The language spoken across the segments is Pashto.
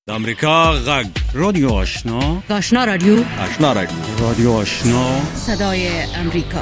د امریکا غږ رادیو آشنا آشنا رادیو رادیو آشنا صدای امریکا.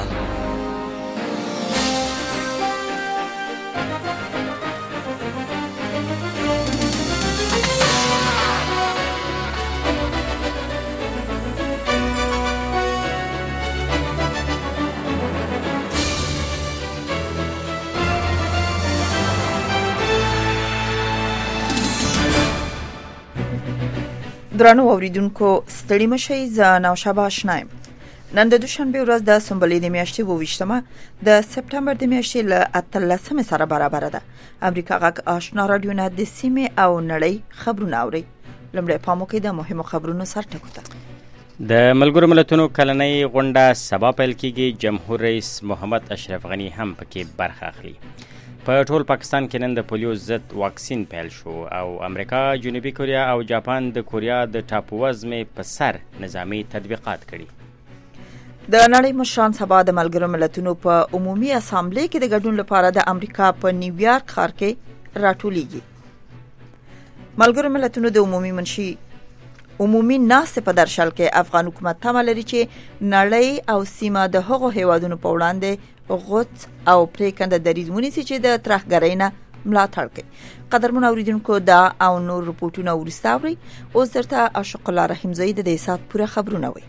درنو اوریدونکو ستړي مشئ. زه نوشابه آشنایم. نن د دوشنبه ورځ د سنبلې د میاشتې 22مه د سپټمبر د میاشتې له 13 سره برابر ده. امریکا غږ آشنا رادیو نه د سیمې او نړۍ خبرونه اوري. لمړی پامو کې د مهمو خبرونو سرټکو ته. د ملګرو ملتونو کلنۍ غونډه سبا پیل کیږي. جمهور رئیس محمد اشرف غنی هم پکې برخه اخلي. په ټول پاکستان کې نن د پولیو ضد واکسین پیل شو او امریکا، جنوبي کوریا او جاپان د کوریا د ټاپووزمې په سر نظامی تطبیقات کړي. د نړۍ مشران سبا د ملګرو ملتونو په عمومي اسامبلې کې د ګډون لپاره د امریکا په نیویارک ښار کې راټولیږي. ملګرو ملتونو د عمومي ناستې په درشل کې افغان حکومت تمه لري چې نړۍ او سیمه د هغو هیوادونو په وړاندې غوڅ او پریکنده دریځ ونیسي چې د ترهګرۍ نه ملاتړ کوي. قدرمن اوریدونکو دا او نور رپورټونه ورسته اوري. اوس درته عاشق الله رحیمزئی د دې سات پوره خبرونه وي.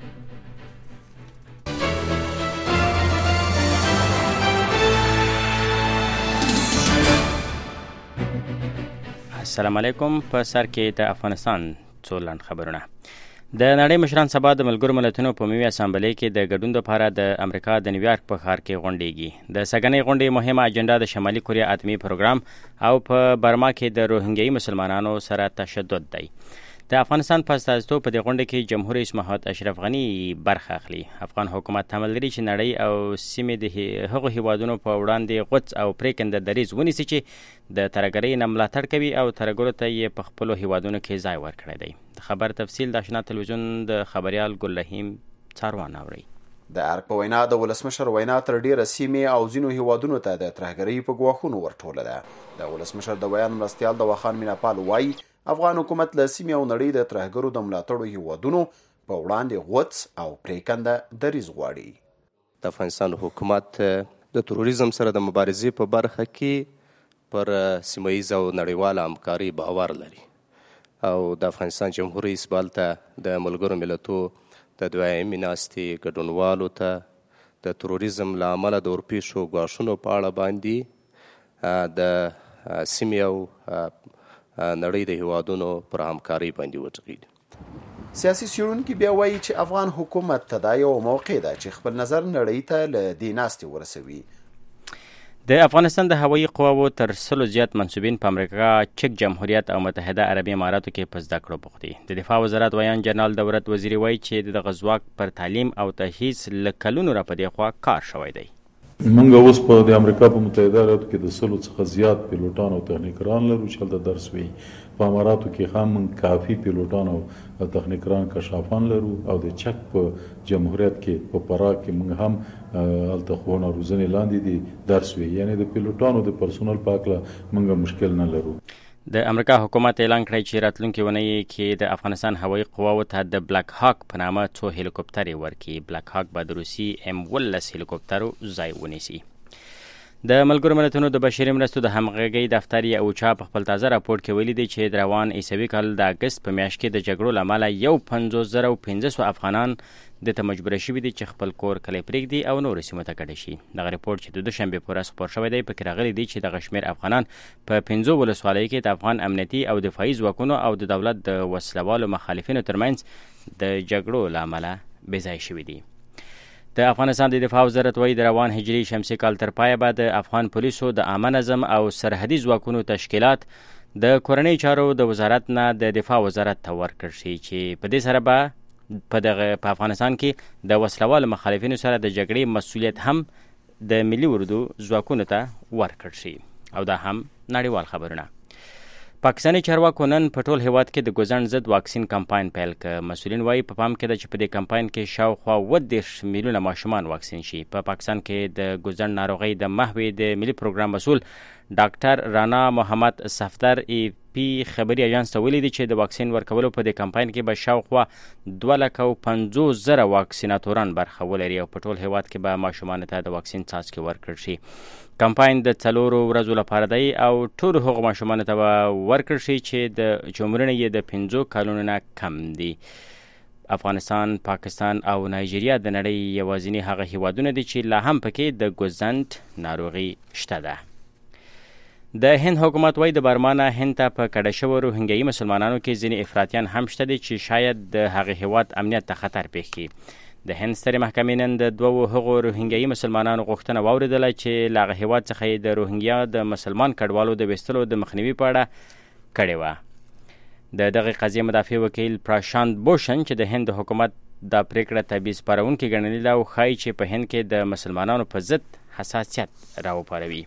السلام علیکم. په سر کې د افغانستان څو لاند خبرونه. د نړۍ مشران سبا د ملګرو ملتونو په عمومي اسامبلې کې د ګډون لپاره د امریکا د نیویارک په ښار کې غونډېږي. د سږنۍ غونډې مهمه اجنډا د شمالي کوریا اتمی پروګرام او په برما کې د روهینګیایي مسلمانانو سره تشدد دی. د افغانستان په استازیتوب په دې غونډه کې جمهور رئیس محمد اشرف غنی برخه اخلي. افغان حکومت تمه لري چې نړۍ او سیمې د هغو هیوادونو په وړاندې غوڅ او پریکنده دریځ ونیسي چې د ترهګرۍ نه ملاتړ کوي او ترهګرو ته یې په خپلو هیوادونو کې ځای ورکړی دی. د خبر تفصیل د آشنا تلویزیون د خبریال ګل رحیم څاروان اوري. د ارګ په وینا د ولسمشر وینا تر ډیره سیمې او ځینو هیوادونو ته د ترهګرۍ په ګواښونو ورټوله ده. د ولسمشر د بیان مرستیال د وخان میناپال وایي افغان حکومت له سیمې او نړۍ د ترهګرو د ملاتړو هیوادونو په وړاندې غوڅ او پریکنده دریځ غواړي. د افغانستان حکومت د تروریزم سره د مبارزې په برخه کې پر سیمه‌ییز او نړیواله همکاري باور لري او د افغانستان جمهور رئیس بالته د ملګرو ملتو د دویمې ناستې ګډونوالو ته د تروریزم له امله د ورپېښو ګواښونو په اړه باندې د سیمې او نړۍ د هیوادونو پر همکارۍ باندې وټغېږي. سیاسي څېړونکي بیا وایي چې افغان حکومت ته دا یو موقع ده چې خپل نظر نړۍ ته له دې ناستې ورسوي. د افغانستان د هوایي قواو تر 100 زیات منصوبین په امریکا، چک جمهوریت او متحده عربي اماراتو کې په زده کړو بوخت دي. د دفاع وزارت ویان جنرال دولت وزیري وایي چې د غزواک پر تعلیم او تجهیز له کلونو را په دې خوا کار شوی دی. موږ اوس په د امریکا په متحده ایالاتو کې د 100 څخه زیات پیلوټان او تخنیکران لرو چې هلته درس وایي. په اماراتو کې هم موږ کافي پیلوټان او تخنیکران کشافان لرو او د چک په جمهوریت کې په پراګ کې موږ هم هلته ښوونه روزنې لاندې دي درس وایي. یعنې د پیلوټانو د پرسونل په هکله موږ مشکل نه لرو. د امریکا حکومت اعلان کړی چې راتلونکي اونۍ کې د افغانستان هوایي قواو ته د بلاک هاک په نامه څو هلیکوپټرې ورکړي. بلاک هاک به د روسي M-19 هلیکوپټرو ځای ونیسي. د ملګرو ملتونو د بشري مرستو د همغږۍ دفتر اوچا په خپل تازه راپور کې ویلي دی چې د روان عیسوي کال د اګست په میاشت کې د جګړو له امله 50,500 افغانان د ته مجبور شوي دي چې خپل کور کلی پرېږدي او نورو سیمو ته کډه شي. دغه ریپورټ چې د دوشنبې په ورځ خپور شوی دی پکې راغلی دی چې دغه شمېر افغانان په 5 ولسوالیو کې د افغان امنیتي او دفاعي ځواکونو او د دولت د وسلوالو مخالفینو ترمنځ د جګړو له امله بېځایه شوي دي. د افغانستان د دفاع وزارت وایي د روان هجري شمسي کال تر پایه به د افغان پولیسو د عامه نظم او سرحدي ځواکونو تشکیلات د کورنۍ چارو د وزارت نه د دفاع وزارت ته ورکړل شي چې په دې سره به په افغانستان کې د وسلوالو مخالفینو سره د جګړې مسؤلیت هم د ملي اردو ځواکونو ته ورکړل شي. او دا هم نړیوال خبرونه. پاکستاني چارواکو نن په ټول هیواد کې د ګوزڼ ضد واکسین کمپاین پیل کړ. مسؤلین وایي په پام کې ده چې په دې کمپاین کې شاوخوا 30 میلیونه ماشومان واکسین شي. په پاکستان کې د ګوزڼ ناروغۍ د محوې د ملي پروګرام مسؤل ډاکټر رانا محمد صفدر پی خبري اژانس ته ویلي دي چې د واکسین ورکولو په دې کمپاین کې به شاوخوا 250,000 واکسیناتوران برخه ولري او په ټول هیواد کې به ماشومانو ته د واکسین څاڅکي ورکړل شي. کمپاین د 4 ورځو لپاره دی او ټول هغو ماشومانو ته به ورکړل شي چې د عمرونه یې د 15 کلونو نه کم دي. افغانستان، پاکستان او نایجیریا د نړۍ یوازینی هغه هیوادونه دي چې لا هم پکې د ګوزنټ ناروغي شته ده. د هند حکومت وايي د برما نه هند ته په کډه شوو روهینګیایي مسلمانانو کې ځینې افراطیان هم شته دي چې شاید د هغه هیواد امنیت ته خطر پیښ کړي. د هند سترې محکمې نن د 2 هغو روهینګیایي مسلمانانو غوښتنه واورېدله چې له هغه هیواد څخه یې د روهینګیا د مسلمان کډوالو د ویستلو د مخنیوي په اړه کړې وه. د دغه قضیې مدافع وکیل پراشانت بوشن چې د هند حکومت دا پریکړه تبعیض پارونکې ګڼلې ده او ښایي چې په هند کې د مسلمانانو په ضد حساسیت راوپاروي.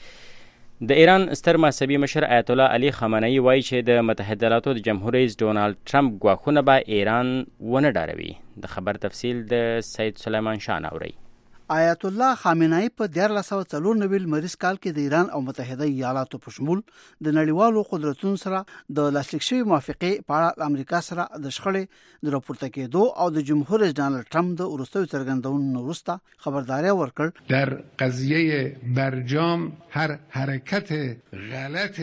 د ایران ستر مذهبي مشر آیت الله علي خامنه‌ای وایي چې د متحده ایالاتو د جمهور رئیس ډونالد ټرمپ ګواښونه به ایران ونه ډاروي. د خبر تفصیل د سید سلیمان شاه نوري. آیت الله خامنه‌ای په 1994 مریض کال کې د ایران او متحده ایالاتو په شمول د نړیوالو قدرتونو سره د لاسلیک شوی موافقې په اړه امریکا سره د شخړې د راپورته کېدو او د جمهور رئیس ډونالد ټرمپ د وروستیو څرګندونو وروسته خبرداری ورکړ. در قضیه برجام هر حرکت غلط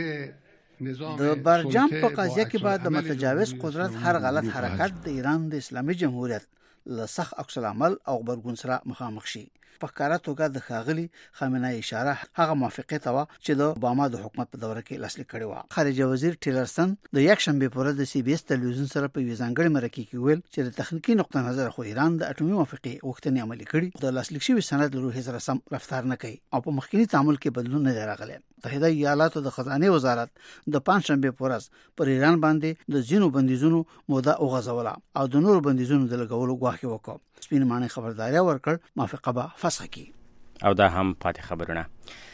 د برجام په قضیه کې بعد د متجاوز قدرت هر غلط حرکت د ایران د اسلامي جمهوریت له سخت عکس العمل او غبرګون سره مخامخ شي. په ښکاره توګه د ښاغلي خامنه‌ای اشاره هغه موافقې ته وه چې د اوباما د حکومت په دوره کې لاسلیک کړې وه. خارجه وزیر ټیلرسن د یکشنبې په ورځ د سی بي اس تلویزیون سره په یوه ځانګړې مرکې کې ویل چې د تخنیکي نقطه نظر خو ایران د اټومي موافقې غوښتنې عملي کړي، د لاسلیک شوي سند له روحیې سره سم رفتار نه کوي او په مخکینی تعامل کې بدلون نه دی راغلی. متحده ایالاتو د خزانه وزارت د پنځشنبه په ورځ پر ایران باندې د ځینو بندیزونو موده وغځوله او د نورو بندیزونو د لګولو غواړي وکړ. سپین معنی خبرداري ورکړ موافقه به فسخ کړي. او دا هم پاتې خبرونه.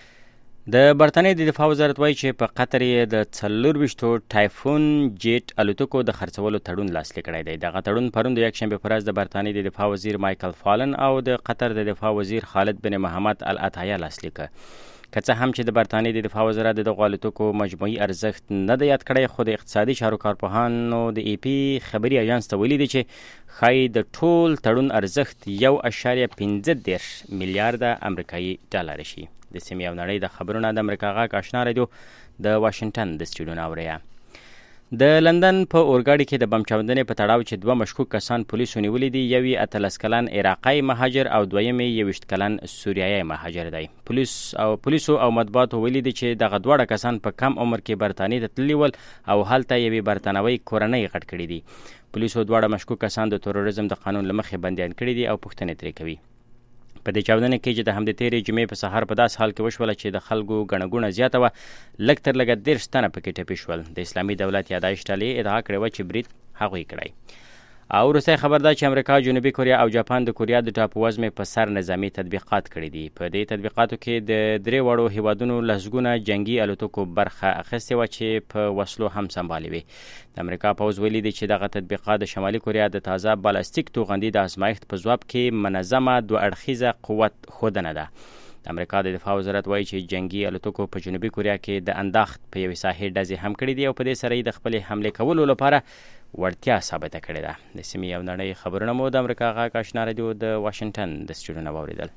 د برتانیې د دفاع وزارت وایي چې په قطر یې د 24 ټایفون جیټ الوتکو د خرڅولو تړون لاسلیک کړی دی. دغه تړون پرون د یکشنبې په ورځ د برتانیې د دفاع وزیر مایکل فالن او د قطر د دفاع وزیر خالد بن محمد العطیه لاسلیک کړ. که څه هم چې د برتانیې د دفاع وزارت د الوتکو مجموعي ارزښت نه دی یاد کړی، خو د اقتصادي چارو کارپوهانو د ای پی خبري اژانس ته ویلي دي چې ښایي د ټول تړون ارزښت 1.15 میلیارډ امریکایي ډالر شي. د سیمې او نړۍ د خبرونه د امریکا غږ آشنا رادیو د واشنگټن د سټوډیو نه اورئ. د لندن په اورګاډي کې د بم چاودنې په تړاو چې 2 مشکوک کسان پولیسو نیولي دي، یو یې 18 کلن عراقي مهاجر او دویم یې 21 کلن سوریایي مهاجر دی. پولیسو او مطبوعاتو ویلي دي چې دغه دواړه کسان په کم عمر کې برتانیې ته تللي ول او هلته یوې برتانوي کورنۍ غټ کړي دي. پولیسو دواړه مشکوک کسان د تروریزم د قانون له مخې بندیان کړي دي او پوښتنې ترې کوي. په دې چاودنه کې چې د همدې تیرې جمعې په سهار په داس حال کې وشوله چې د خلکو ګڼه ګوڼه زیاته وه، لږ تر لږه 13 تنه پکې ټپي شول. د اسلامي دولت یادایش ډلې ادعا کړې وه چې برید هغوی کړی. او وروستی خبر دا چې امریکا، جنوبي کوریا او جاپان د کوریا د ټاپووزمې په سر نظامي تطبیقات کړي دي. په دې تطبیقاتو کې د 3 وړو هیوادونو لسګونه جنگي الوتکو برخه اخیستې وه چې په وسلو هم سمبالې وې. د امریکا پوځ ویلي دی چې دغه تطبیقات د شمالي کوریا د تازه بالستیک توغندي د ازمایښت په ځواب کې منظمه 2 اړخیزه قوت ښودنه ده. د امریکا د دفاع وزارت وایي چې جنگي الوتکو په جنوبي کوریا کې د انداخت په یوې ساحې ډزې هم کړې دي او په دې سره یې د خپلې حملې کولو لپاره وړتیا ثابته کړې ده. د سیمې او نړۍ خبرونه مو د امریکا غږ آشنا رادیو د واشنگټن د سټوډیو نه واورېدل.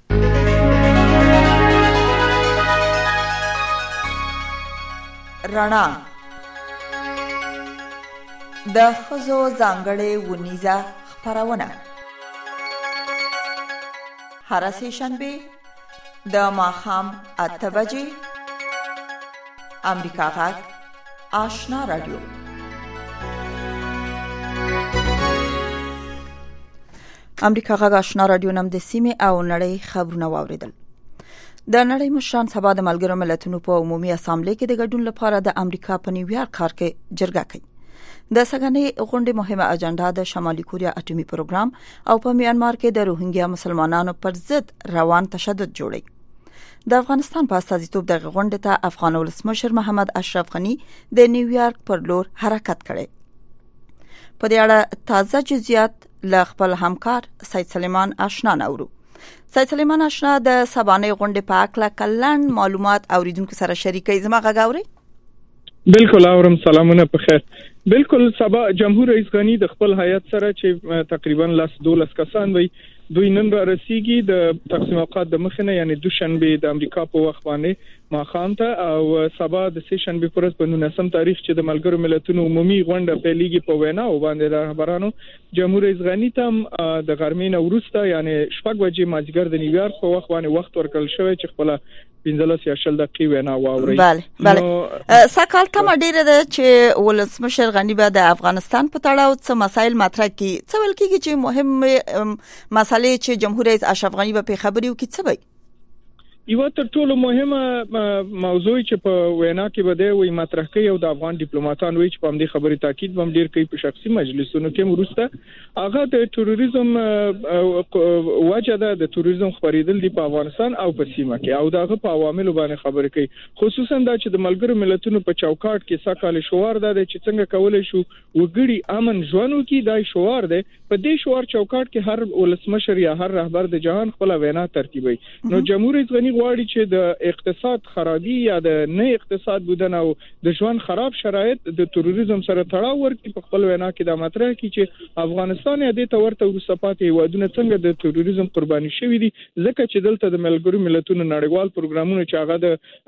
رڼا د ښځو ځانګړې ونیزه خپرونه هره سه شنبه د ماښام 8 بجې امریکا غږ آشنا رادیو. امریکا غږ آشنا رادیو نم د سیمې او نړۍ خبرونه واوریدل. د نړۍ مشران سبا د ملګرو ملتونو په عمومي اسامبلې کې د ګډون لپاره د امریکا په نیویارک ښار کې جرګه کوي. د سګنې غونډې مهمه اجنډا د شمالي کوریا اټومي پروګرام او په میانمار کې د روهینګیا مسلمانانو پر ضد روان تشدد جوړي. د افغانستان په استازیتوب د غونډې ته افغان ولسمشر محمد اشرف غنی د نیویارک پر لور حرکت کړي. په دې اړه تازه جزئیات له خپل همکار سید سلیمان آشنا نورو. سید سلیمان آشنا د سبانه غونډې په اړه کلن معلومات اوریدونکو سره شریکي. زما غږ اوري؟ بالکل اورم سلامونه په خیر. بالکل سبا جمهور رئیس غنی د خپل هیئت سره چې تقریبا 12 کسان وي دوی نن را رسیږي د تقسیم اوقات د مخنه یعنی دوشنبه د امریکا په وخت باندې ماخام ته او سبا د سیشنبه پر ورځ په 19 تاریخ چې د ملګرو ملتونو عمومي غونډه پیلېږي په وینا او باندې رهبرانو جمهور رئیس غنی ته د غرمې نه وروسته یعنی شپږ بجې مازیګر د نیویارک په وخت باندې وخت ورکړل شوی چې خپل 15 یا 10 دقیقې وینا واوري. بله سکهال تمه ډیره ده چې ولسمشر غنی به د افغانستان په تړاو څه مسایل مطرح کړي. څه ویل کېږي چې مهم مسالې چې جمهور رئیس اشرف غنی به په خبري وکړي څه وي؟ یو تر ټولو مهمه موضوع چې په وینا کې بده وي مطرح کوي او د افغان ډیپلوماټان وایي چې په دې خبرې تاکید هم ډیر کوي په شخصي مجلسونو کې ورسته هغه د تروریزم وجه ده د تروریزم خبرېدل دی په افغانستان او په سیمه کې او دغه په عواملو باندې خبرې کوي خصوصا دا چې د ملګرو ملتونو په چوکاټ کې ساکاله شوار ده چې څنګه کولای شو وګړي امن ژوند وکړي دا شوار ده په دې شوار چوکاټ کې هر ولسمشر یا هر رهبر د جهان خپل وینا ترتیبوي. نو جمهور رئیس غنی غواړي چې د اقتصاد خرابي یا د نه اقتصاد بودن او د ژوند خراب شرایط د تروریزم سره تړاو ورکړي په خپل وینا کې دا مطرح کړي چې افغانستان یې د تورته وروسپاتې هیوادونه څنګه د تروریزم قرباني شوي دي ځکه چې دلته د ملګرو ملتونو نړیوال پروګرامونه چې هغه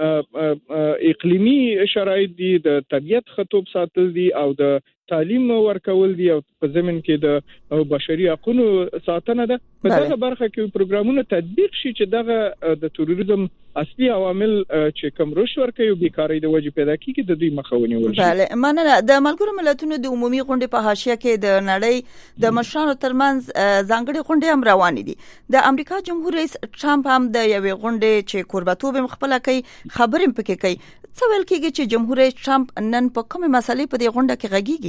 د اقلیمي شرایط دي د طبيعت خطوب ساتل دي او د تعلیم ورکول دي او په زمين کې د بشري حقوقو ساتنه ده په دغه برخه کې پروګرامونه تطبیق شي چې دغه د تروریزم اصلي عوامل چې کوم رشوت ورکوي او بیکاری د وجې پیدا کیږي د دوی مخاوني ولشي. بله مننه. د ملګرو ملتونو د عمومي غونډې په حاشیه کې د نړۍ د مشرانو ترمنځ ځانګړي غونډې هم روانې دي. د امریکا جمهور رئیس ټرمپ هم د یوې غونډې چې کوربتوب خپل کوي خبرې پکې کوي. څه ویل کېږي چې جمهور رئیس ټرمپ نن په کومه مسلې په دې غونډه کې غږیږي؟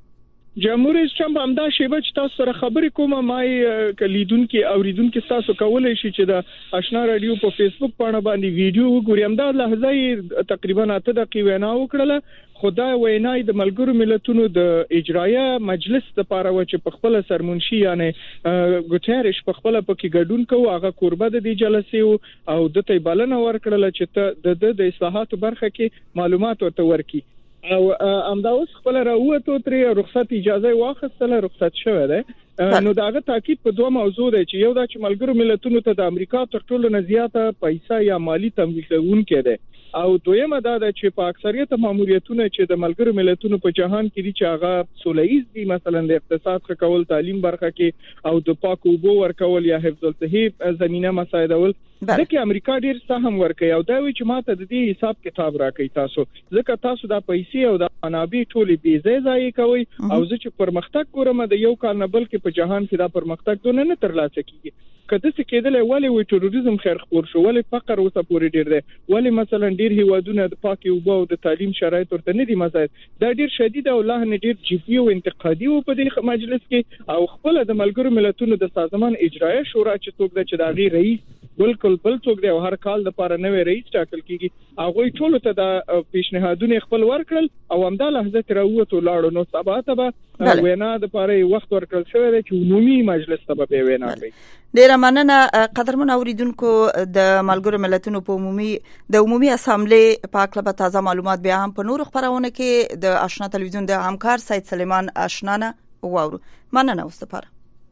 جمهور رئیس ټرمپ همدا شیبه چې تاسو سره خبرې کومه مای کلیدونکو اوریدونکو تاسو کولای شي چې د آشنا رادیو په فیسبوک باندې ویډیو وګورئ. همدا لحظه تقریبا 8 دقیقې وینا وکړه. خدای وینای د ملګرو ملتونو د اجرایه مجلس لپاره و چې په خپل سرمنشي یعنی ګوتریش په خپل پکې ګډون کوي هغه قربه د دې جلسې او د ته بلنه ورکړل چې د اصلاحاتو برخه کې معلومات ورته ورکړي او امدا اوس خپل راوته ترې رخصت اجازه واخیستله رخصت شوه ده. نو داغه تاکید په دوه موضوع دی چې یو دا چې ملګرو ملتونو ته د امریکا تر ټولو نه زیاته پیسې یا مالی تمویل کوونکې ده او دویمه دا ده چې په اکثریت ماموریتونه چې د ملګرو ملتونو په جهان کې دي چې هغه سوله‌ایز دي مثلا د اقتصاد ښه کول تعلیم برخه کې او د پاک اوبو ورکول یا حفظ الصحه زمينه مساعدول ځکه امریکا ډیر سهم ورکوي او دا وی چې ماته د دې حساب کتاب راکړي تاسو ځکه تاسو دا پیسې او د منابع ټولې بې ځای کوي او زه چې پرمختګ ګورم د یو کال نه بلکې په جهان کې دا پرمختګ دونه نه ترلاسه کیږي. کله چې کېدل ولې وی تروریزم خیر خور شو ولې فقر اوسه پورې ډیر دی ولې مثلا ډیر هیوادونه د پاک اوبو او د تعلیم شرایط ورته نه دي مساعد دا ډیر شدید او الله نه ډیر جدي او انتقادي او په دې مجلس کې او خپل د ملګرو ملتونو د سازمان اجرایه شورا چې څوک د چداغي رئیس بالکل بل څوک دی او هر کال د لپاره نوې رئیس ټاکل کیږي هغه ټول ته د پیشنهادونه خپل ورکړل او همدا لحظه تر وته لاړو نو سبا ته وینا د لپاره وخت ورکړل شوی دی چې عمومي مجلس ته به وینا کوي. ډیره مننه قدرمن اوریدونکو د ملګرو ملتونو په عمومي اسامبلې په اړه به تازه معلومات بیا هم په نور خبرونه کې د آشنا تلویزیون د همکار سید سلیمان آشنا واورو. مننه اوس لپاره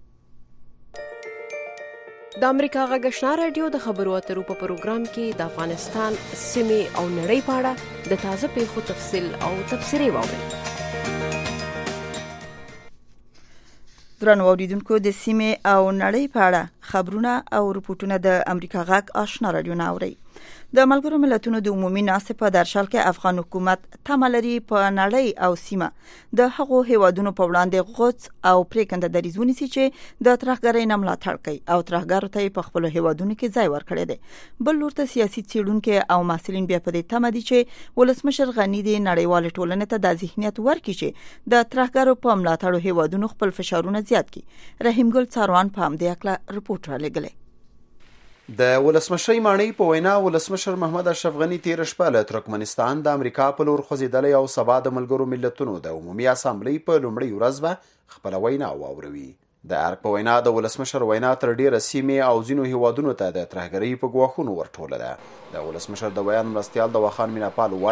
د امریکا غږ آشنا رادیو د خبرو اترو په پروګرام کې د افغانستان سیمې او نړۍ په اړه د تازه پیښو تفصیل او تبصرې واورئ. درنو اوریدونکو د سیمې او نړۍ په اړه خبرونه او رپورټونه د امریکا غږ آشنا رادیو نه اورئ. د ملګرو ملتونو د عمومي ناستې په درشل کې افغان حکومت تمه لري په نړۍ او سیمه د هغو هیوادونو په وړاندې غوڅ او پریکنده دریځ ونیسي چې د ترهګرۍ نه ملاتړ کوي او ترهګرو ته په خپلو هیوادونو کې ځای ورکړی دی. بل لور ته سیاسي څېړونکي او محصلین بیا په دې تمه دي چې ولسمشر غنی د نړیوال ټولنې ته د ذهنیت ورکړي چې د ترهګرو په ملاتړ هیوادونو خپل فشارونه زیات کړي. رحیم ګل څاروان په همدې اړه رپورټ را لېږلی. د ولسمشر مانی په وینا ولسمشر محمد اشرف غنی تیر شپه له ترکمنستان د امریکا په لور خوځېدلی او سبا د ملګرو ملتونو د عمومي اسامبلې په لومړۍ ورځ به خپله وینا واوروي. د ارګ په وینا د ولسمشر وینا تر ډیره سیمې او ځینو هیوادونو ته د ترهګرۍ په ګواښونو ورټوله ده. د ولسمشر د بیان مرستیال د وخان میناپال وایي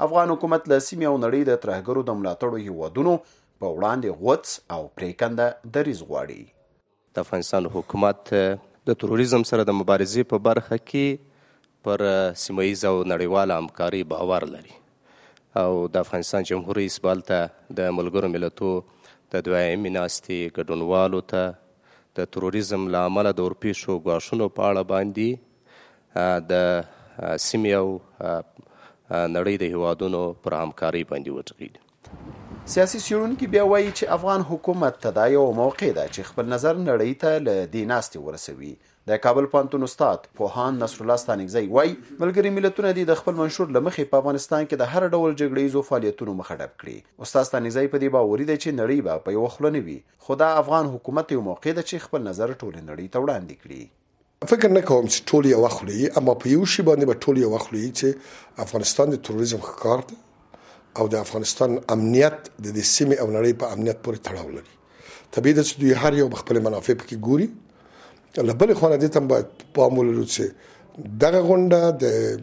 افغان حکومت له سیمې او نړۍ د ترهګرو د ملاتړو هیوادونو په وړاندې غوڅ او پریکنده دریځ غواړي. د افغانستان حکومت د تروریزم سره د مبارزې په برخه کې پر سیمه‌ایز او نړیواله همکاري باور لري او د افغانستان جمهور رئیس بال ته د ملګرو ملتو د دویمې ناستې ګډونوالو ته د تروریزم له امله د ورپېښو ګواښونو په اړه باندې د سیمې او نړۍ د هیوادونو پر همکارۍ باندې وټغېږي. سیاسي څېړونکي بیا وایي چې افغان حکومت ته دا یو موقع ده چې خپل نظر نړۍ ته له دې ناستې ورسوي. د کابل پوهنتون استاد پوهاند نصر الله ستانکزی وایي ملګري ملتونه دې د خپل منشور له مخې په افغانستان کې د هر ډول جګړیزو فعالیتونو مخه ډب کړي. استاد ستانکزی په دې باوري دی چې نړۍ به په یوه خوله نه وي، خو دا افغان حکومت یو موقع ده چې خپل نظر ټولې نړۍ ته وړاندې کړي. فکر نه کوم چې ټول یو خوله وي، اما په یو شي باندې به ټول یو خوله وي چې افغانستان د تروریزم ښکار ده او د افغانستان امنیت د دې سیمې او نړۍ په امنیت پورې تړاو لري. طبیعي ده چې دوی هر یو خپل منافع پکې ګوري. له بلې خوا نه دې ته باید پام ولرو چې دغه غونډه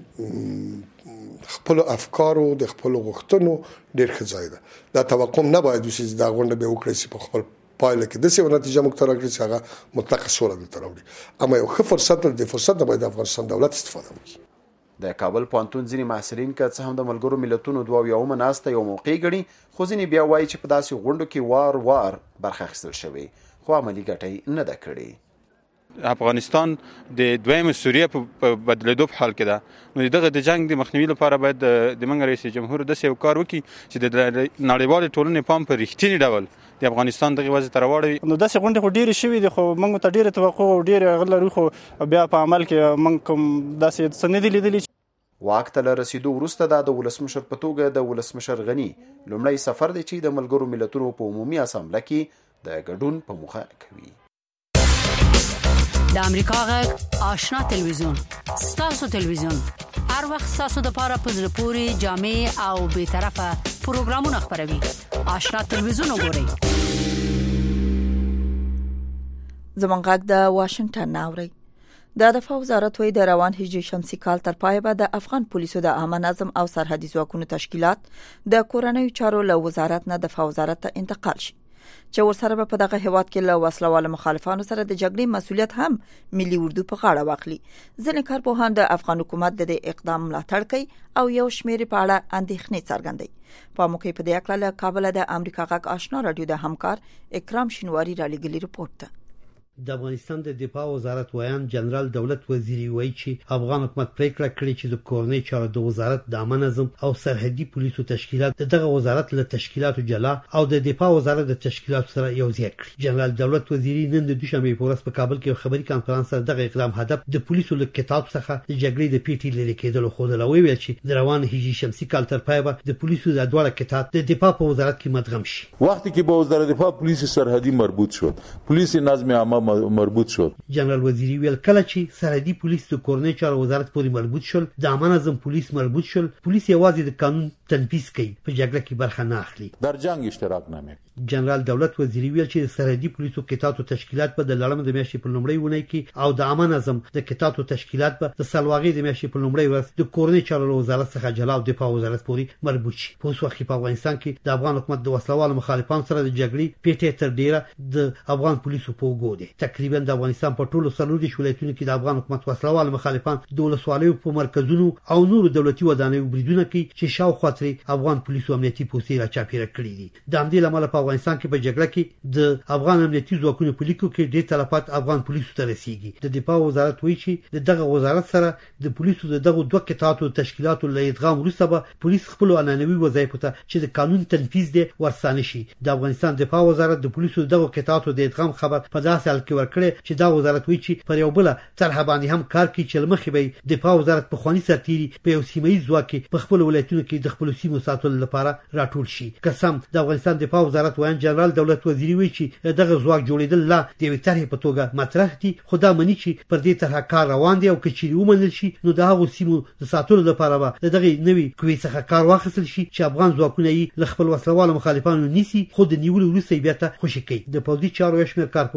د خپلو افکارو د خپلو غوښتنو ډېر ښه ځای ده. دا توقع نه باید وشي چې دا غونډه به وکړي چې په خپل پایله کې داسې یوه نتیجه موږ ته راکړي چې هغه مطلقه سوله دلته راوړي. اما یو ښه فرصت دی، د فرصت نه باید د افغانستان دولت استفاده وکړي. د کابل پوهنتون ځینې محصلین که څه هم د ملګرو ملتونو 72مه ناسته یو موقع ګڼي، خو ځینې بیا وایي چې په داسې غونډو کې وار وار برخه اخیستل شوې خو عملي ګټه نه ده کړې. افغانستان د دویم سوریه په بدلیدو په حال کې ده، نو دغه د جنگ د مخنیوي لپاره باید د منګ رئیس جمهور داسې یو کار وکړي چې د نړیوالې ټولنې پام په رښتینی ډول د افغانستان دغه وضع ته راوړي. نو داسې غونډې خو ډېرې شوي دي، خو موږ ته ډېرې توقع او ډېرې هغه لرو، خو بیا په عمل کې موږ کوم داسې څه نه دي لیدلي. واک ته له رسیدو وروسته دا د ولسمشر په توګه د ولسمشر غني لومړی سفر دی چې د ملګرو ملتونو په عمومي اسامبله کې د ګډون په موخه کوي. د امریکا غږ آشنا تلویزیون ستاسو تلویزیون هر وخت ستاسو د پاره په زړه پورې جامع او به طرفه پروګرامونه خبروي. آشنا تلویزیون وګورئ. زمونږ غږ د واشنگټن ناوړي. د دفاع وزارت وی د روان هجري شمسي کال تر پای به د افغان پولیسو د عامه نظم او سرحدي ځواکونو تشکیلات د کورنیو چارو له وزارت نه دفاع وزارت ته انتقال شي، چې ورسره په دغه هیواد کې له وسلوال مخالفانو سره د جګړې مسؤلیت هم ملي اردو په غاړه واخلي. ځینې کارپوهان د افغان حکومت د اقدام ملاتړ کوي او یو شمېر په اړه اندېښنې څرګندوي. په موقع په دې اړه له کابل د امریکا غږ آشنا رادیو د همکار اکرام شینواری را لګلی رپورت ده. د افغانستان د دفاع وزارت ویان جنرال دولت وزیری وایي چې افغان حکومت پریکړه کړې چې د کورنۍ چارو د وزارت د عامه نظم او سرحدي پولیسو تشکیلات دغه وزارت له تشکیلاتو جلا او د دفاع وزارت د تشکیلاتو سره یو ځای کړي. جنرال دولت وزیری نن د دوشنبه په ورځ په کابل کې خبري کانفرنس سره دغه اقدام هدف د پولیسو له کتاب څخه د جګړې د پیټي لري کېدل خو د لوي ویل چې د روان هجري شمسي کال تر پای به د پولیسو د ډول کتاب د دفاع په وزارت کې مدغم شي. وقتی که با وزارت دفاع پلیس سرحدی مربوط شد، پلیس نظم عامه مربوط شد. جنرال وزیری ویل کله چې سرحدي پولیس د کورنۍ چارو وزارت پورې مربوط شول، د عامه نظم پولیس مربوط شول، پولیس یوازې د قانون تنفیذ کوي، په جګړه کې برخه نه اخلي، در جنگ اشتراک نمیکنه. جنرال دولت وزیری ویل چې سرحدي پولیسو کتاتو تشکیلات په د لړم د میاشتې په لومړۍ ونې کې او د عامه نظم د کتاتو تشکیلات په د سلواغې د میاشتې په لومړۍ ورځ د کورنۍ چارو وزارت څخه جلا او دفاع وزارت پورې مربوط شي. په اوس وخت په افغانستان کې د افغان حکومت د وسلوالو مخالفانو سره د جګړې پیټه تر ډیره د افغان پولیسو په وګو دي. تقریبا د افغانستان په ټولو څلور ولایتونو کې د افغان حکومت وسلوال مخالفان د ولسوالیو په مرکزونو او نورو دولتي ودانیو بریدونه کوي چې شاوخوا ترې افغان پولیسو امنیتي پوستې را چاپیره کړي دي. د همدې لامل په افغانستان کې په جګړه کې د افغان امنیتي ځواکونو په لیکو کې ډېر تلفات افغان پولیسو ته رسیږي. د دفاع وزارت وایي چې دغه وزارت سره د پولیسو دغه دوه کتاتو تشکیلاتو له ادغام وروسته به پولیس خپل عنعنوي وظایفو ته چې د قانون تنفیذ دي ورسانه شي. د افغانستان دفاع وزارت د پولیسو دغه کتاتو د ادغام خبر په داسې حال کې ورکړي چې دا وزارت وایي چې پر یو بل طرح باندې هم کار کوي چې لمخې به دفاع وزارت په خواني سرتيري په یو سیمایي ځواک په خپل ولایتونو کې د خپل سیمو ساتلو لپاره راټول شي. قسم د افغانستان دفاع وزارت ویان جنرال دولت وزیری وایي چې دغه ځواک جوړیدل لا د یوې طرحې په توګه مطرح دي، خو دا مني چې پر دې طرح کار روان دی او که چیرې ومنل شي نو د هغو سیمو د ساتلو لپاره به د دغې نوې قوې څخه کار واخیستل شي چې افغان ځواکونه یې له خپل وسلوالو مخالفانو نیسي، خو د نیولو وروسته یې بېرته خوشي کوي. د پوځي چارو یو شمېر کارپوهان د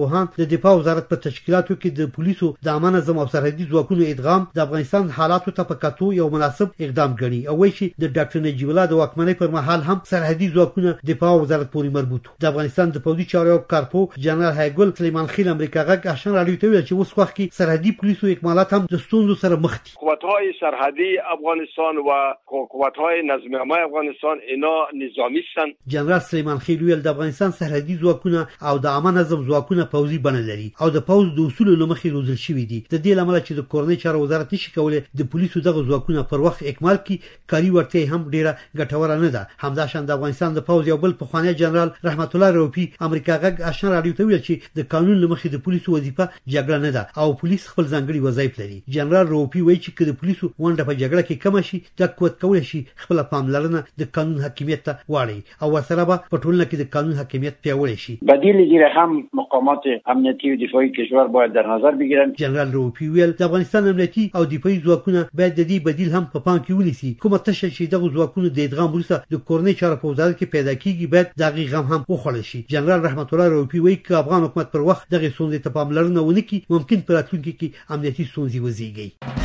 د دفاع وزارت په تشکیلاتو کې د پولیسو د عامه نظم او سرحدي ځواکونو ادغام د افغانستان حالاتو ته په کتو یو مناسب اقدام ګڼي او وایي چې د ډاکټر نجیب الله د واکمنۍ پر مهال هم سرحدي ځواکونه دفاع وزارت پورې مربوط د افغانستان د پوځي چارو کارپو جنرال هایګل سلیمان خیل امریکا غږ آشنا راډیو ته ویل چې اوس وخت کې سرحدي پولیسو اکمالات هم د ستونزو سره مخ دي. قوت‌های سرحدی افغانستان و قوت‌های نظم عامه افغانستان اینا نظامی هستند. جنرال سلیمان خیل ویل د افغانستان سرحدي ځواکونه او د عامه نظم ځواکونه پوځي بڼه لري او د پوځ د اصولو له مخې روزل شوي دي. د دې لامل چې د کورنۍ چارو وزارت نشي کولای د پولیسو دغه ځواکونه پر وخت اکمال کړي کاري وړتیا هم ډیره ګټوره نه ده. همداشان د افغانستان د پوځ یو بل پخوانی جنرال رحمت الله روپی امریکا غږ آشنا راډیو ته ویل چې د قانون له مخې د پولیسو وظیفه جګړه نه ده او پولیس خپل ځانګړي وظایف لري. جنرال روپی وایي چې د پولیسو ونډه په جګړه کې کم شي د قوت کول شي خپل پاملرنه د قانون حاکمیت ته واړي او ورسره به په ټولنه کې د قانون حاکمیت پیاوړی شي. بدیل دیگه هم مقامات امنیتی و دفاعی کشور باید در نظر بگیرن. جنرال روپی ویل د افغانستان امنیتی او دفاعي ځواکونه باید د دې بدیل هم په پام کې ونیسي. کومه تشه چې دغه ځواکونه د ادغام وروسته د کورنۍ چارو په وزارت کې پیدا کیږي باید دغه غم هم وخوړل شي. جنرال رحمت الله روپی وایي چې افغان حکومت پر وخت دغه ستونزې ته پاملرنه ونه کړي ممکن په راتلونکي کې امنیتي ستونزې وزېږي.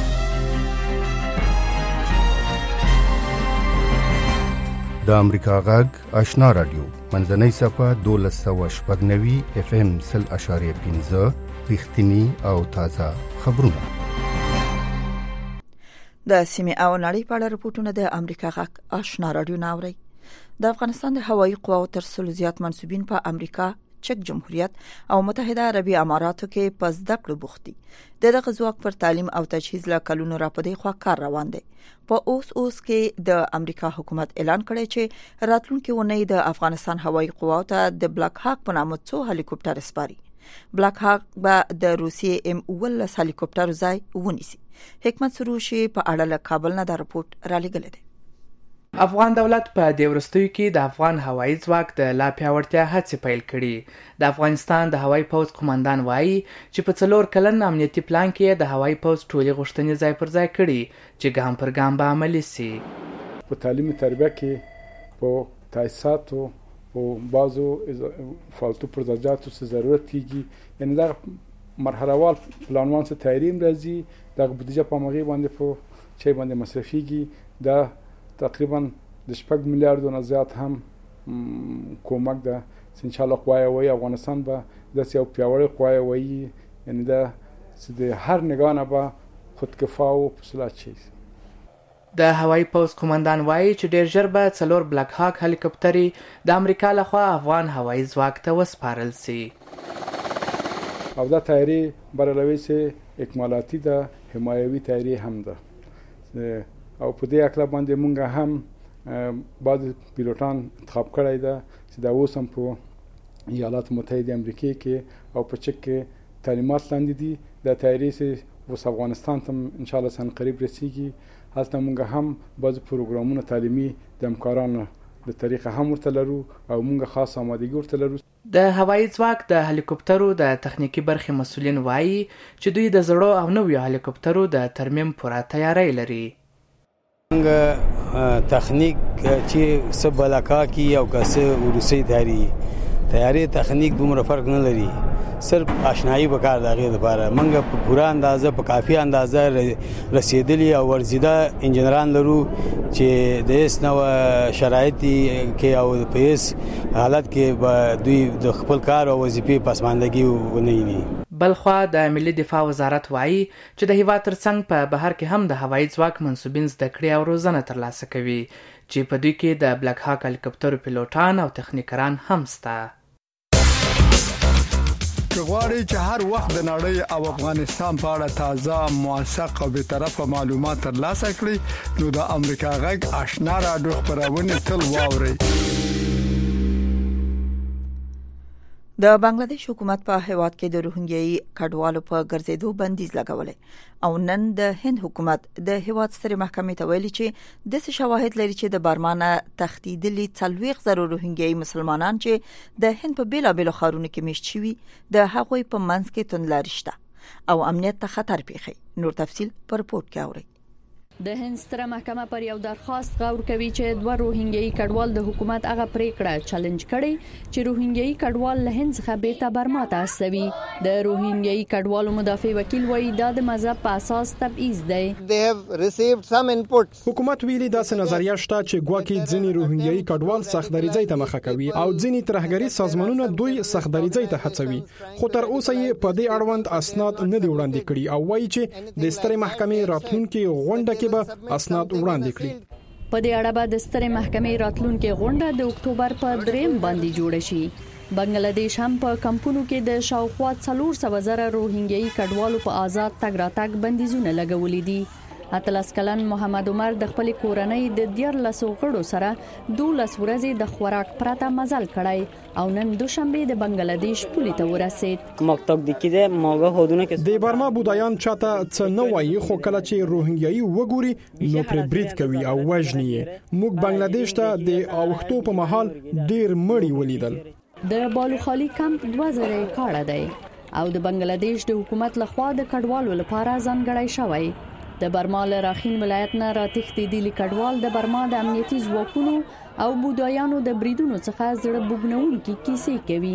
د امریکا غږ آشنا راډیو منځنۍ صفحه 1290 FM 0.5 رښتینی او تازه خبرونه. د سیمه او نړۍ په اړه رپورټونه د امریکا غږ آشنا راډیو ناوړي. د افغانستان د هوایي قواو تر څلو زیات منسوبین په امریکا، چک جمهوریت او متحده عربي اماراتو کې په زده کړو بوخت دي. دغه ځواک پر تعلیم او تجهیز له کلونو راپدې خوا کار روان دی. په اوس کې د امریکا حکومت اعلان کړی چې راتلونکي ونې د افغانستان هوایي قواو ته د بلاک هاک په نامه څو هلیکوپټر سپاري. بلاک هاک به د روسیې M-19 هلیکوپټر ځای ونیسي. حکمت سروشي په اړه له کابل نه دا رپورټ را لېږلی دی. افغان دولت په دې وروستیو کې د افغان هوایي ځواک د لا پیاوړتیا هڅې پیل کړي. د افغانستان د هوایي پوځ قومندان وایي چې په 4 کلن امنیتي پلان کې د هوایي پوځ ټولې غوښتنې ځای پر ځای کړي چې ګام پر ګام به عملي سي. په تعلیم تربیه کې په تاسیساتو په بعضو فالتو پروژاتو څه ضرورت کیږي، یعنی دا مرحله وال پلانوان څه تحریم راځي د بودیجه په مغي باندې په چي باندې مصرفيږي. دا تقریبا د 6 میلیارډ نه زیات هم کومک ده. ان شاء الله قوای وای افغانستان به د یو پیاوړی قوای وای، یعنی دا د هر نگاه نه به خودکفا او فصلات شي. د هوایي پوځ قومندان وایي چې ډیر ژر به 4 بلاک هاک هلیکوپټري د امریکا لخوا افغان هوایي ځواک ته وسپارل شي. او دا تیاری برلوي سي اکمالاتی ده، حمایوي تیاری هم ده. او په دې اکلا باندې مونږ هم بعض پیلوټان انتخاب کړی ده چې دا اوس هم په ایالات متحده امریکا کې او په چک کې تعلیمات لاندې دي. دا تیاری سي اوس افغانستان ته ان شاء الله سن قریب رسیږي. هلته مونږ هم بعض پروګرامونه تعلیمي د همکارانو د طریقه هم ورته لرو او مونږ خاص آمادګي ورته لرو. د هوایي ځواک د هلیکوپټرو د تخنیکی برخې مسؤلین وایي چې دوی د زړو او نویو هلیکوپټرو د ترمیم پوره تیاری لري. تخنیک چې څه بلاکا کی او کسه روسي تیاری تخنیک دومره فرق نه لري، صرف آشنایی وکړ دغه لپاره منګه په پوره اندازه په کافي اندازه رسیدلی او ورزیده انجنیران لرو چې د اس نو شرایط کې او په اس حالت کې به دوی د خپل کار او وظیفې پسماندګي ونهینی. بلخوا د ملي دفاع وزارت وایي چې د هیواد ترڅنګ په بهر کې هم د هوایي ځواک منسوبین زده کړې او روزنه ترلاسه کوي چې په دوی کې د بلاک هاک هلیکوپټر پیلوټان او تخنیکران هم شته. غواړئ چې هر وخت د نړۍ او افغانستان په اړه تازه، موثق او بیطرفه معلومات ترلاسه کړئ نو د امریکا غږ آشنا راډیو خبرونه تل واورئ. د بنگلاديش حکومت په هیواد کې د روهینګیايي کډوالو په ګرځېدو بندیز لګولې او نن د هند حکومت د هیواد سترې محکمې ته ویلي چې د شواهد لري چې د برمانه تښتیدلي 40,000 روهینګیايي مسلمانان چې د هند په بیلابېلو ښارونو کې میشت شوي د هغوی په منځ کې توندلاري شته او امنیت ته خطر پیښي. نور تفصیل پر رپورټ کې اورئ. د هند ستره محکمه پر یو درخواست غور کوي چې دوه روهینګیایي کډوال د حکومت هغه پریکړه چیلنج کړي چې روهینګیایي کډوال له هند څخه بیرته برما ته استوي. د روهینګیایي کډوالو مدافع وکیل وایي دا د مذهب په اساس تبعیض دی. حکومت ویلي داسې نظریه شته چې ګواکې ځینې روهینګیایي کډوال سختدریځۍ ته مخه کوي او ځینې ترهګري سازمانونه دوی سختدریځۍ ته هڅوي، خو تر اوسه یې په دې اړوند اسناد نه دی وړاندې کړي او وایي چې د سترې محکمې راتلونکي غونډه کې به اسناد وړاندې کړي. په دې اړه به د سترې محکمې راتلونکي غونډه د اکتوبر په 3 باندې جوړه شي. بنگلاديش هم په کمپونو کې د شاوخوا 400,000 روهینګیایي کډوالو په آزاد تګ راتګ بندیزونه لګولې دي. اتلس کلن محمد عمر د خپل کورنۍ د 14 غړو سره 12 ورځې د خوراک پرته مزل کړای او نن دوشنبه د بنگلاديش پولې ته ورسید. مکتب دکې موګه هودونه کې د برما بودایان چاته څه نه وایي، خو کله چې روهینګیایي وګوري نو پر برید کوي او وژني. موږ بنگلاديش ته د اوختو په محل ډیر مړی ولیدل. د بالوخالي کمپ 2000 کاړه دی او د بنگلاديش د حکومت لخوا د کډوالو لپاره ځانګړی شوی. د برما له راخین ولایت نه راتښتېدلي کډوال د برما د امنیتي ځواکونو او بودایانو د بریدونو څخه زړه بوږنونکي کیسې کوي.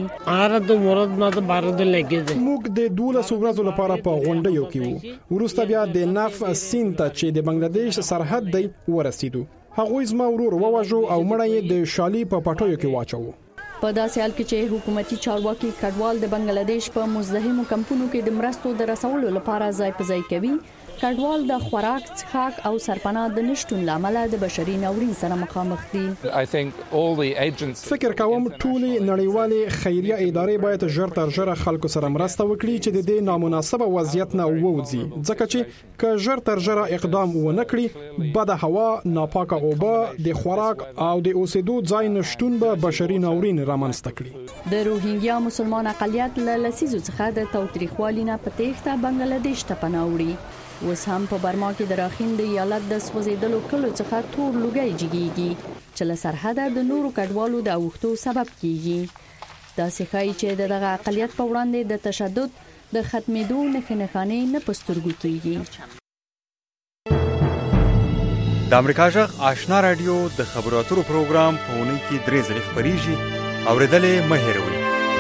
موږ د 12 ورځو لپاره په غونډیو کې وو، وروسته بیا د ناف سیند ته چې د بنگلاديش سرحد دی ورسېدو. هغوی زما ورور وواژو او مړی یې د شالي په پټیو کې واچوو. په داسې حال کې چې حکومتي چارواکي کډوال د بنگلاديش په مزدحمو کمپونو کې د مرستو د رسولو لپاره ځای په ځای کوي، کډوال د خوراک، څښاک او سرپناه د نشټون لامل د بشري ناورین سره مخامخ دي. فکر کوم ټولې نړیوالې خیریه ادارې باید ژر تر ژره خلکو سره مرسته وکړي چې د دې نامناسبه وضعیت نه ووځي، ځکه چې که ژر تر ژره اقدام ونه کړي بد هوا، ناپاکه اوبه، د خوراک او د اوسېدو ځای نشټون به بشري ناورین رامنځته کړي. د روهینګیا مسلمان اقلیت له لسیزو څخه د تاوتریخوالي نه په تېښته بنگلاديش ته پناه وړي. اوس هم په برما کې د راخین د ایالت د سوځېدلو کلو څخه تور لوګي جګیږي چې له سرحده د نورو کډوالو د اوښتو سبب کیږي. دا ښایي چې دغه اقلیت په وړاندې د تشدد د ختمېدو نښانې نه په سترګو کیږي. د امریکا جغ آشنا رادیو د خبرو اترو پروګرام په اونۍ کې 3 ځله خبريږي، اوریدلې مه هېروئ.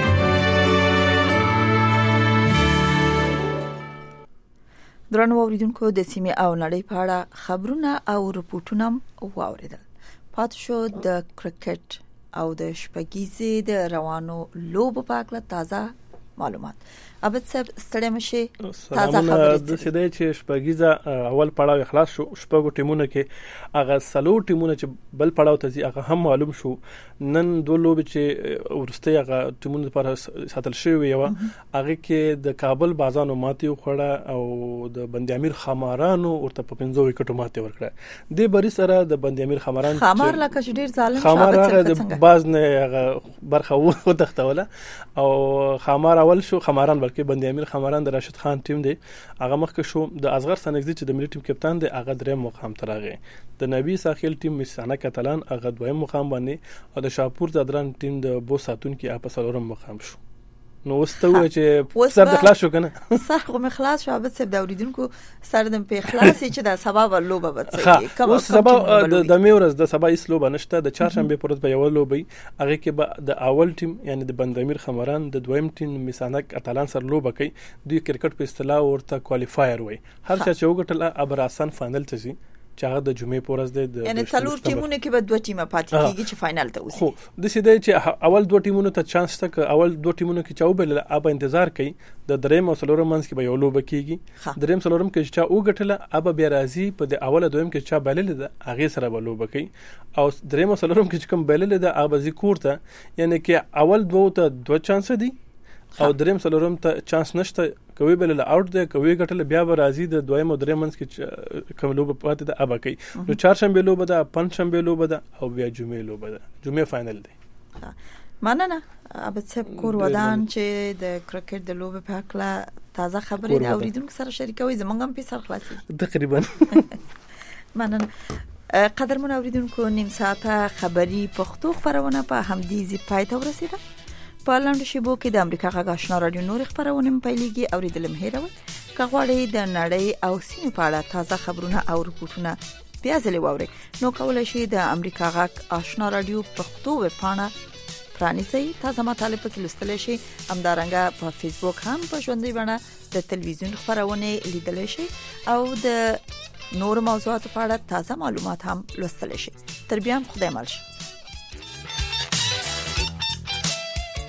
درنو اوریدونکو د سیمې او نړۍ په اړه خبرونه او رپورټونه واوریدل. پاتې شو د کرکټ او د شپږیزې د روانو لوبو په اړه تازه معلومات. ابد صاحب ستړي مشه تازه خبرې د سیده چې شپږیزه اول پړاو خلاص شو، شپږو ټیمونه کې هغه سلو ټیمونه چې بل پړاو ته ځي هغه هم معلوم شو. نن دوه لوبې چې ورسته هغه ټیمونه لپاره ساتل شوی و، هغه کې د کابل بازانو ماتې وخوړه او د بند امیر خمارانو ورته په 15 وکټو ماتې ورکړه. د بری سره د بند امیر خماران خمار لکه چې ډیر ظالم خمار هغه د باز نه برخه و تختوله او خمار اول شو. خماران کې بند امیر خماران د راشد خان ټیم دی، هغه مخکې شو. د اصغر سنگزی چې د ملي ټیم کپتان دی هغه دریم مقام ته راغی. د نبی ساحل ټیم مسانه کتلان هغه دویم مقام باندې او د شاپور زادران ټیم د بو ساتون کې اپ سلورم مقام شو. نو واستوي چې سر د خلاص شو کنه سر خو مخلاص شو. ابد سب د اوریدونکو سر د په خلاص چې د سبب لوبه بچي کوم سبب د میورز د سبا ایس لوبه نشته. د چهارشنبه پرد په یو لوبي هغه کې به د اول ټیم یعنی د بند امیر خمران د دویم ټیم مسانک اتلان سر لوبه کوي. دوی کرکټ په اصطلاح ورته کوالیفایر وای. هر چا چې وګټل ابراسان فائنل ته ځي چې هغه د جمعې پورز دی. یعنی څلور ټیمونه کې به دوه ټیمه پاتې کیږي چې فائنل ته وځي. خو د سیده چې اول دوه ټیمونو ته چانس تک اول دوه ټیمونو کې چاوبل اب انتظار کوي د دریم او څلورم منځ کې به یو لوبه کیږي. دریم څلورم کې چې وګټل اب بیا راځي په د اول دویم کې چا بلل ده هغه سره به لوبه کوي او دریم او څلورم کې کوم بلل ده هغه ذکر ته یعنی کې اول دوه ته دوه چانس دي او دریم څلورم ته چانس نشته. کوي بل له اوټ ده کوي ګټل بیا به راځي د دویم او دریم منځ کې کوم لوبه پاتې ده ابا کوي. نو چهارشنبه لوبه ده، پنځشنبه لوبه ده او بیا جمعې لوبه ده. جمعې فائنل دی. مننه ابد صاحب کور ودان چې د کرکټ د لوبې په اړه تازه خبرې د اوریدونکو سره شریکوي. زمونږ هم په سر خلاصي تقریبا. مننه قدرمن اوریدونکو، نیم ساعته خبری پښتو خبرونه په همدې زی پای ته ورسیده. په لاندې شیبو کې د امریکا غږ آشنا رادیو نور خبرونه پیلېږي. اوریدل مهیروي کغواړي د نړۍ او سیمې په اړه تازه خبرونه او رپورټونه بیا ځلې واورئ نو کولای شئ د امریکا غږ آشنا رادیو پښتو ویب پاڼه پرانیزئ. تازه مطالب پکې لوستلی شئ. همدارنګه په فیسبوک هم په ژوندۍ بڼه د تلویزیون خپرونې لیدلی شئ او د نور موضوعاتو په اړه تازه معلومات هم لوستلی شئ. تر بیا هم خدای مل شه.